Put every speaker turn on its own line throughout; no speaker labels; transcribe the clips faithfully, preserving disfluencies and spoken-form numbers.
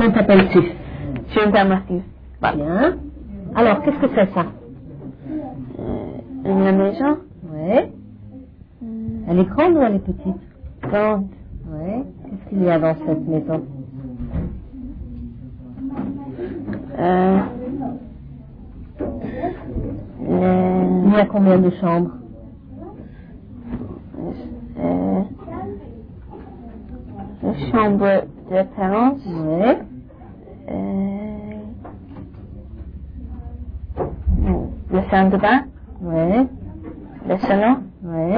Comment t'appelles-tu?
Je m'appelle Matthew.
Bien. Alors, qu'est-ce que c'est ça?
Euh, une maison?
Oui. Mm. Elle est grande ou elle est petite?
Grande.
Oui. Qu'est-ce qu'il y a dans cette maison?
Euh, le...
Il y a combien de chambres?
Euh, la chambre de parents.
Oui.
Euh, le salon de bain.
Oui.
Le salon.
Oui.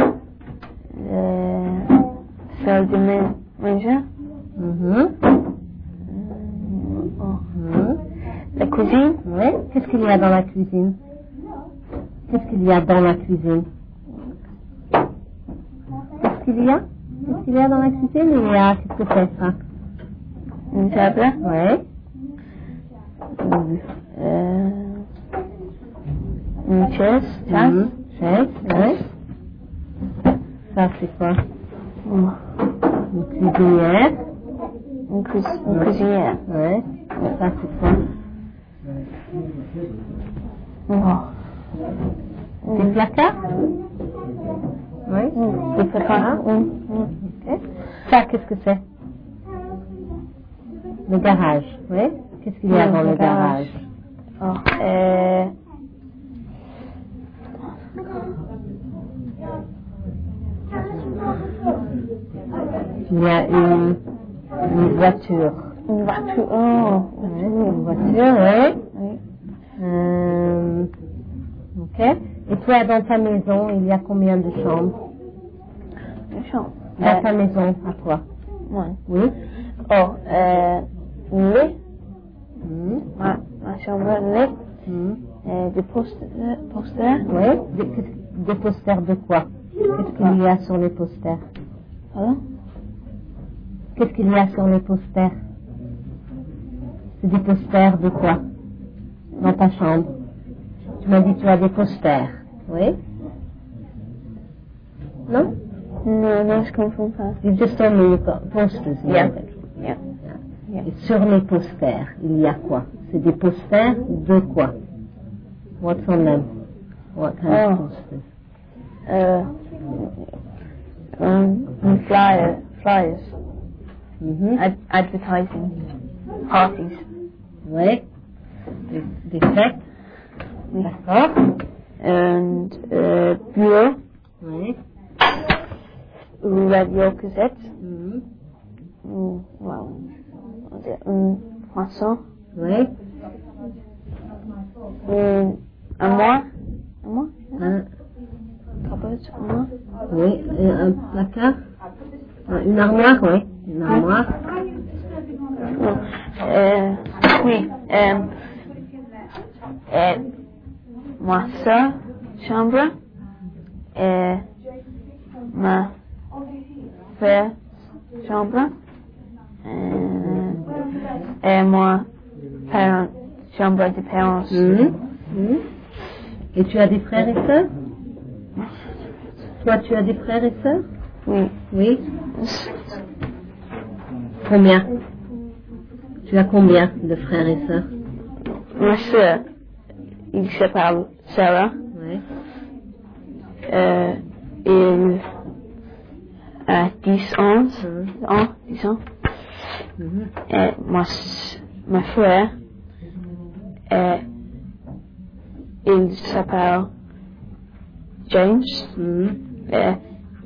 Le salle de manger.
Mm-hmm.
Oh.
Mm.
La cuisine.
Oui. Qu'est-ce qu'il y a dans la cuisine? Qu'est-ce qu'il y a dans la cuisine? Qu'est-ce qu'il y a? Qu'est-ce qu'il y a dans la cuisine? Il y a, qu'est-ce que c'est ça?
Une table.
Oui.
Euh, une chaise.
Mmh. Chaise, oui. Ça, c'est quoi?
Oh.
Une cuisinière.
Une, cuis- une oui. cuisinière.
Oui. Ça, c'est quoi?
Oh.
Des placards? Oui.
Mmh. Des placards. Mmh. Mmh.
Okay. Ça, qu'est-ce que c'est? Le garage, oui. Qu'est-ce qu'il y a mmh, dans le garage?
garage. Oh. Euh...
Il y a une, une voiture.
Une voiture, oh.
Oui, une voiture, oui.
Oui.
Euh, ok. Et toi, dans ta maison, il y a combien de chambres?
Une chambre.
Dans
euh,
ta maison, à toi?
Oui.
Oui.
Oh, euh, lit.
Mmh.
Ma, ma chambre, lit.
Mmh.
Euh, des posters. posters.
Oui. Des, des posters de quoi? Qu'est-ce qu'il y a sur les posters?
Pardon?
Qu'est-ce qu'il y a sur les posters? C'est des posters de quoi? Dans ta chambre? Tu m'as dit que tu as des posters. Oui? Non?
Non, non, je comprends pas.
You just told me you've got posters in
Yeah.
your bedroom.
Yeah. Yeah.
Et sur les posters, il y a quoi? C'est des posters de quoi? What's on them? What kind
Oh.
of posters?
Euh, um, um, flyer, flyers.
Mm-hmm.
Ad- advertising. Parties.
Oui. Des, des fêtes. D'accord.
And, euh, bureau.
Oui.
Radio cassette.
Mm-hmm.
Mm, wow. Un poisson.
Oui.
Un, un mois. Un mois?
Un,
Cupboard, un mois.
oui. Et un placard. Une armoire, oui. Une armoire.
Non. Euh, oui. Euh, euh, ma soeur, chambre. Et ma frère, chambre. Euh, et moi, parent, chambre de parents.
Mm-hmm. Mm-hmm. Et tu as des frères et sœurs? Toi, tu as des frères et sœurs?
Oui.
Oui. Combien? Tu as combien de frères et sœurs?
Ma soeur, il s'appelle Sarah.
Oui.
Euh, il a dix ans.
Mm-hmm.
ans, dix ans.
Mm-hmm.
Et ma, ma frère, et il s'appelle James.
Mm-hmm.
Et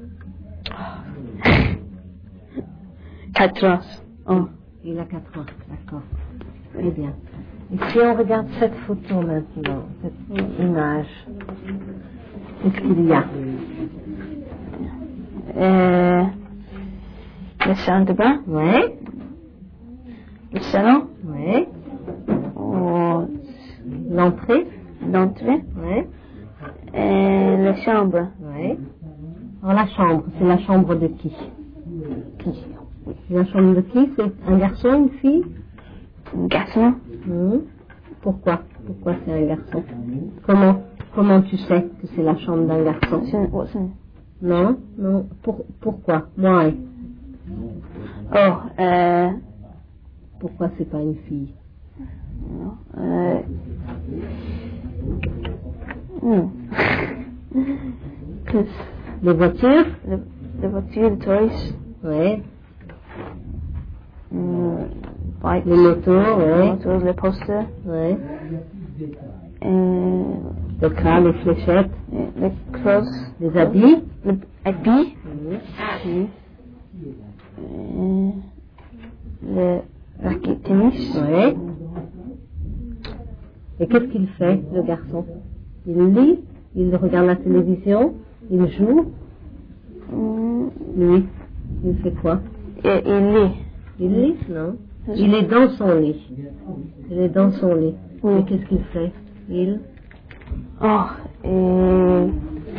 quatre ans. Oh.
Il a quatre ans, d'accord. Très bien. Et si on regarde cette photo maintenant, cette image, qu'est-ce qu'il y a?
Euh, le salon de bain.
Oui.
Le salon.
Oui.
Oh,
L'entrée.
l'entrée.
Oui.
Et la chambre.
Oui. Alors la chambre, c'est la chambre de qui?
Qui?
La chambre de qui? C'est un garçon, une fille?
Un garçon.
Mmh. Pourquoi? Pourquoi c'est un garçon? Comment, comment tu sais que c'est la chambre d'un garçon?
Watson.
Non, non. Pour, pourquoi? Why?
Oh, euh,
Pourquoi c'est pas une fille?
Non. Euh... Hmm.
Les voitures?
Les, les voitures, les toys.
Oui.
Mm, bikes.
Les motos, oui.
Les motos, les posters.
Oui.
Euh,
Le crâne, les fléchettes.
les clothes.
Les habits.
Les habits.
Oui.
Euh, le racket tennis.
Oui. Et qu'est-ce qu'il fait, le garçon? Il lit, il regarde la télévision, il joue.
Mm.
Lui, il fait quoi?
Et il lit.
Il lit, non? Il est dans son lit. Il est dans son lit.
Oui.
Et qu'est-ce qu'il fait? Il...
Oh, et...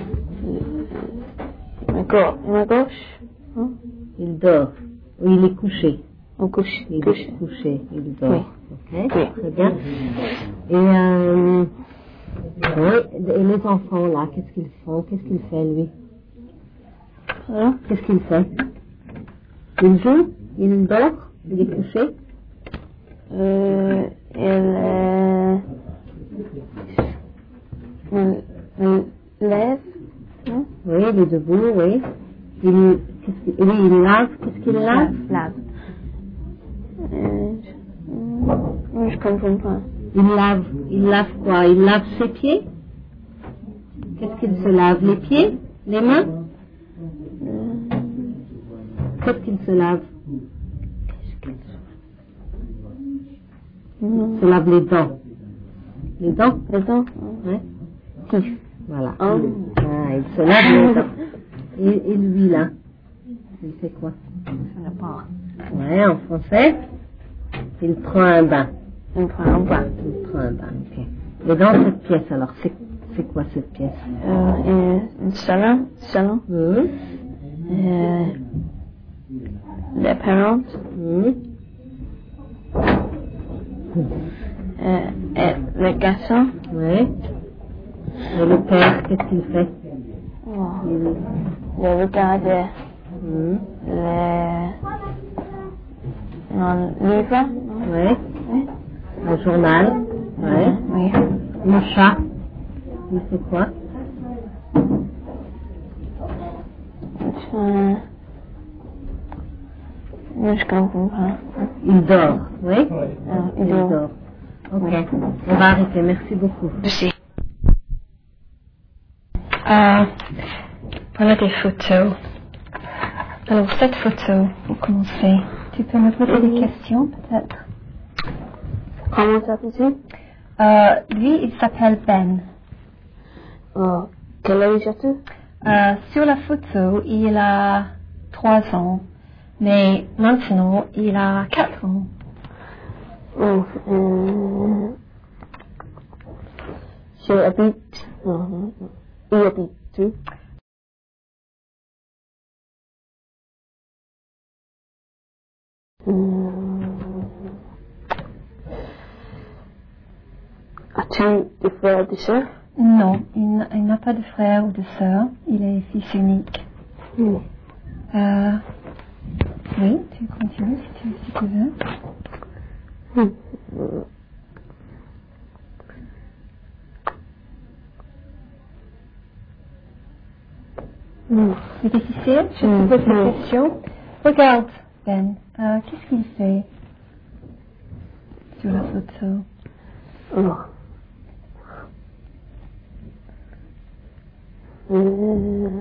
Ma gauche. Ma gauche. Hein?
Il dort. Ou il est couché.
Au couche.
Il
couche.
est couché, il dort.
Oui.
Ok,
Oui.
très bien. Et, euh, oui, et les enfants, là, qu'est-ce qu'ils font? Qu'est-ce qu'il fait, lui?
Hein?
Qu'est-ce qu'il fait? Il joue? Il dort? Il est couché?
Euh, il, euh, il, il lève, hein?
Oui, il est debout, oui. Il, qu'est-ce qu'il, oui, il lave, qu'est-ce qu'il lave?
Lave. Euh, je, je comprends pas.
Il lave, il lave quoi? Il lave ses pieds? Qu'est-ce qu'il se lave? Les pieds? Les mains? Qu'est-ce qu'il se lave? Il se lave les dents. Les dents?
Les dents?
Ouais.
Si.
Voilà.
Oh.
Ah, il se lave les dents. Et, et lui, là? Il fait quoi?
Je ne sais pas.
Ouais, en français, il prend un bain.
Il prend un bain.
Il prend un bain, ok. Et dans cette pièce, alors, c'est, c'est quoi cette pièce?
Euh, un salon. Salon.
Mmh.
Euh, les parents.
Mmh.
Euh, et le garçon.
Ouais. Et le père, qu'est-ce qu'il fait?
Oh.
Il...
Le regarde.
Mmh.
Le... Non, livre.
Ouais.
Oui.
Un journal. Ouais.
Oui.
Le chat. Il fait quoi?
Je... Je comprends pas.
Il dort. Oui.
Ah, il
Il
dort.
dort. Ok. On va arrêter. Merci beaucoup.
Merci. Euh, voilà des photos. Alors, cette photo, pour commencer, tu peux me poser des questions, peut-être? Comment s'appelle-t-il?
Euh, lui, il s'appelle Ben.
Oh, quel âge as-tu?
Euh, sur la photo, il a trois ans, mais maintenant, il a quatre ans.
Oh, euh... Je habite... Non, non, non. Où habites-tu? Hum... As-tu des frères et des sœurs?
Non, il n'a, il n'a pas de frère ou de sœur. Il est fils unique.
Oui.
Euh, oui, tu continues si tu, si tu veux.
Hum. Hum.
C'est difficile, je
Mm,
te pose
mm.
la question. Regarde, Ben, euh, qu'est-ce qu'il fait sur la photo?
Oh. Euh...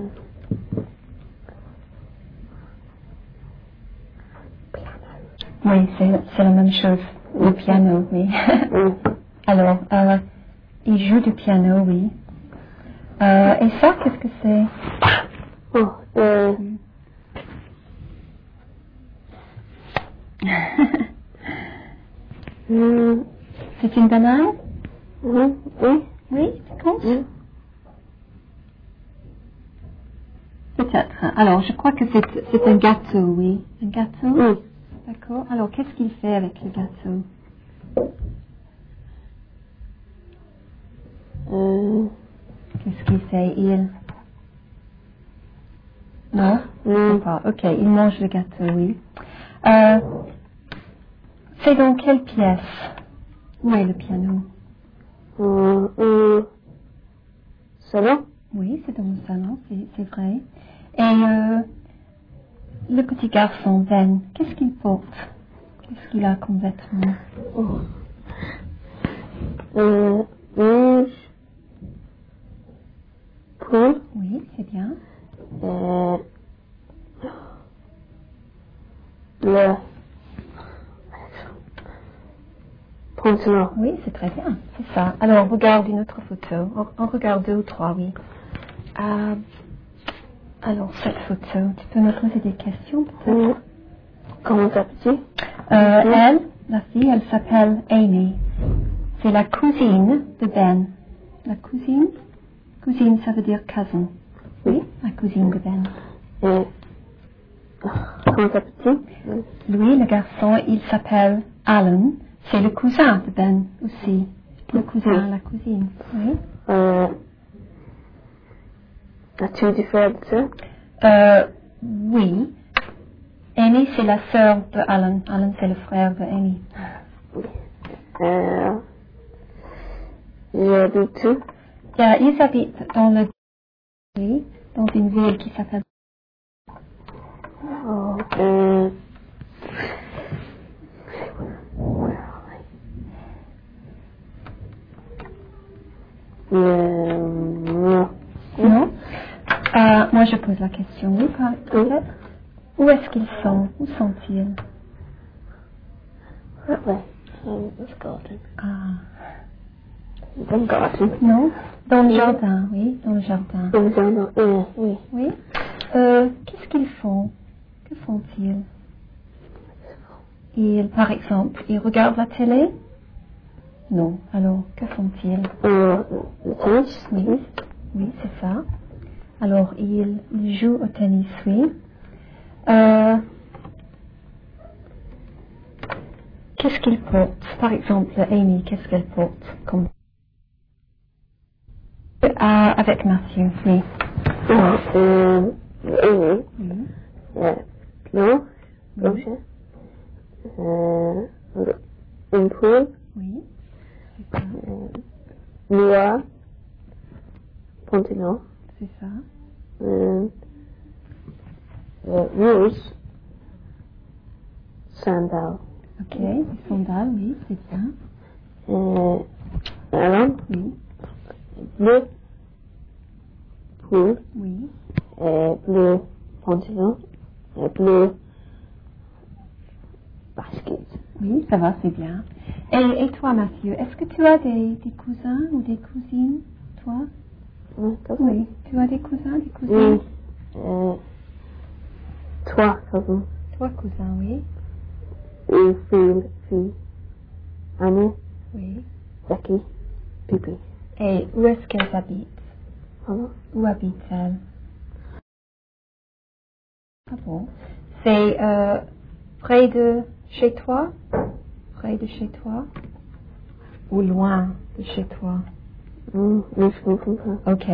Oui, c'est, c'est la même chose. Le piano, oui.
Hum.
Alors, euh, il joue du piano, oui. Euh, et ça, qu'est-ce que c'est?
Oh, euh... Hum.
C'est une banane?
Hum. Oui.
Oui, tu penses?
Hum.
Peut-être. Alors, je crois que c'est, c'est un gâteau, oui. Un gâteau?
Oui.
D'accord. Alors, qu'est-ce qu'il fait avec le gâteau?
Euh...
Qu'est-ce qu'il fait? Il... Non?
Hum.
Pas. Ok, il mange le gâteau, oui. Euh, C'est dans quelle pièce? Où est le piano?
Euh, euh, salon?
Oui, c'est dans le salon, c'est vrai. Et euh, le petit garçon, Ben, qu'est-ce qu'il porte? Qu'est-ce qu'il a comme vêtements?
Oh. Euh, rouge. Poule.
Oui, c'est bien.
Euh, le pantalon.
Oui, c'est très bien, c'est ça. Alors, on regarde une autre photo. On, on regarde deux ou trois, oui. Euh, alors, cette photo, tu peux me poser des questions, peut-être?
Mm. Comment s'appelle-t-il?
Euh, elle, la fille, elle s'appelle Amy. C'est la cousine de Ben. La cousine? Cousine, ça veut dire cousin. Oui, la cousine de Ben.
Et comment s'appelle-t-il?
Lui, le garçon, il s'appelle Alan. C'est le cousin de Ben aussi. Le cousin, la cousine. Oui.
Euh, as-tu des frères et sœurs?
Euh, oui. Amy, c'est la sœur de Alan. Alan, c'est le frère de Amy.
Oui. Euh, j'habite où?
Yeah, ils habitent dans le oui, dans une ville qui s'appelle.
Oh, euh, euh, non.
Non. Euh, moi, je pose la question. Oui, peut-être. Où est-ce qu'ils sont? Où sont-ils?
Ouais. Um, it's garden.
Ah.
Dans le garden.
Non. Dans le jardin, oui, dans le jardin.
Dans le jardin, euh, oui.
Oui. Euh, qu'est-ce qu'ils font? Que font-ils? Ils, par exemple, ils regardent la télé? Non. Alors, que font-ils?
Euh, le tennis?
Oui. Oui, c'est ça. Alors, ils, ils jouent au tennis, oui. Euh, qu'est-ce qu'ils portent? Par exemple, Amy, qu'est-ce qu'elle porte comme... Euh, avec Matthew, oui.
Euh, euh, oui.
Oui.
Euh, blanc,
Oui.
blanche. Euh, une poule.
Oui. C'est ça.
Euh, noir. Pantalon.
C'est ça.
Euh, euh, rouge. Sandal.
Ok. Les sandales, oui, c'est bien.
Euh, ballon.
Oui.
Bleu. Poule.
Oui.
Euh, bleu pantalon. Euh, bleu basket.
Oui, ça va, c'est bien. Et, et toi, Mathieu, est-ce que tu as des, des cousins ou des cousines, toi?
Oui,
Oui. Tu as des cousins, des cousines?
Oui. Euh, trois cousins.
Trois cousins, oui.
Une fille, fille. Annie,
Oui.
Becky, Pipi.
Et où est-ce qu'elles habitent?
Pardon?
Où habitent-elles? Ah bon? C'est euh, près de chez toi? Près de chez toi? Ou loin de chez toi?
Mm, mais je comprends pas.
Ok.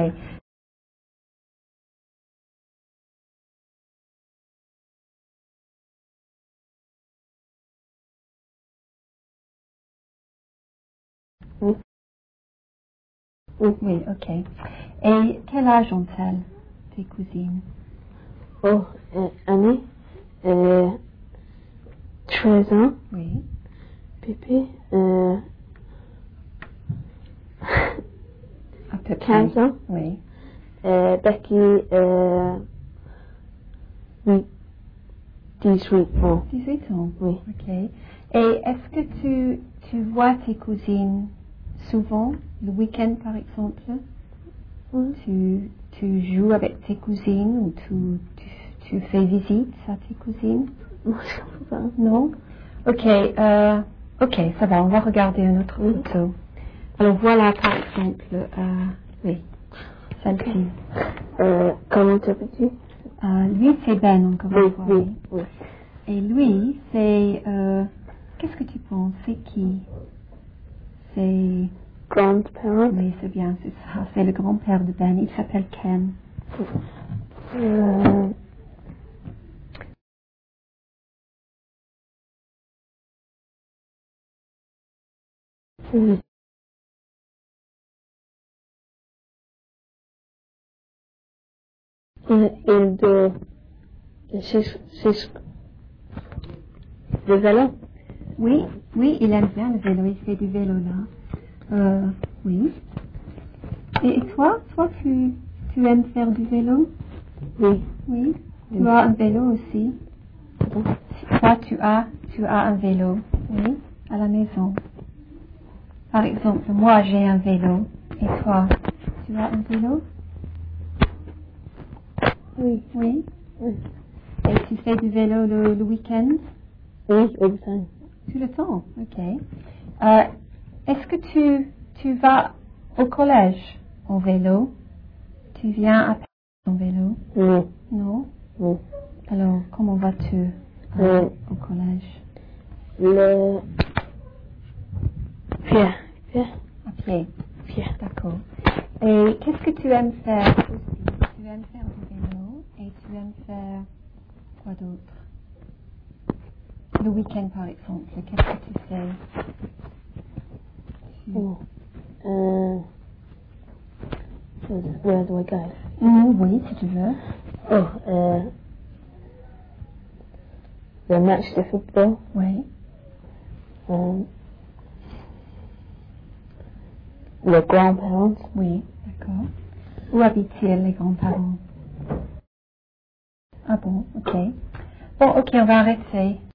Oui. Oui.
Oui, ok. Et quel âge ont-elles, tes cousines?
Oh, euh, Annie, euh, treize ans.
Oui.
Pipi, euh,
À peu près.
quinze ans.
Oui.
Euh, Becky, euh, oui, dix-huit ans.
dix-huit ans?
Oui.
Ok. Et est-ce que tu, tu vois tes cousines souvent, le week-end par exemple?
Oui.
Tu, tu joues avec tes cousines ou tu, tu, tu fais visite à tes cousines?
Moi, je comprends pas.
Non? Ok, euh, ok, ça va, on va regarder une autre
Oui.
photo. Alors voilà par exemple, euh, oui, celle-ci.
Euh, comment t'appelles-tu?
Euh, lui c'est Ben encore une
Oui,
fois.
oui, oui.
Et lui c'est, euh, qu'est-ce que tu penses? C'est qui? C'est,
Grandparent?
oui c'est bien, c'est ça, c'est le grand-père de Ben, il s'appelle Ken.
Euh, Oui. Et de... C'est... C'est... Le vélo?
Oui, oui, il aime bien le vélo, il fait du vélo là. Euh, oui. Et toi, toi, tu, tu aimes faire du vélo?
Oui.
Oui. Tu as un vélo aussi? Toi, tu as, tu as un vélo? Oui, à la maison. Par exemple, moi, j'ai un vélo. Et toi, tu as un vélo?
Oui.
Oui.
Oui.
Et tu fais du vélo le, le week-end?
Oui, le temps.
Tout le temps, ok. Euh, est-ce que tu, tu vas au collège en vélo? Tu viens à en vélo?
Non.
Non?
Non.
Alors, comment vas-tu euh,
Euh,
au collège?
Le... Pierre. Pierre.
À pied.
Pierre.
D'accord. Et qu'est-ce que tu aimes faire aussi? Tu aimes faire du vélo et tu aimes faire quoi d'autre? Le week-end par exemple, qu'est-ce que tu fais? Tu...
Oh. Euh... Where do I go?
Mm, oui, si tu veux.
Oh, euh... Le match de football.
Oui.
Euh... Les grands-parents.
Oui, d'accord. Où habitent-ils les grands-parents? Ah bon, ok. Bon, ok, on va arrêter.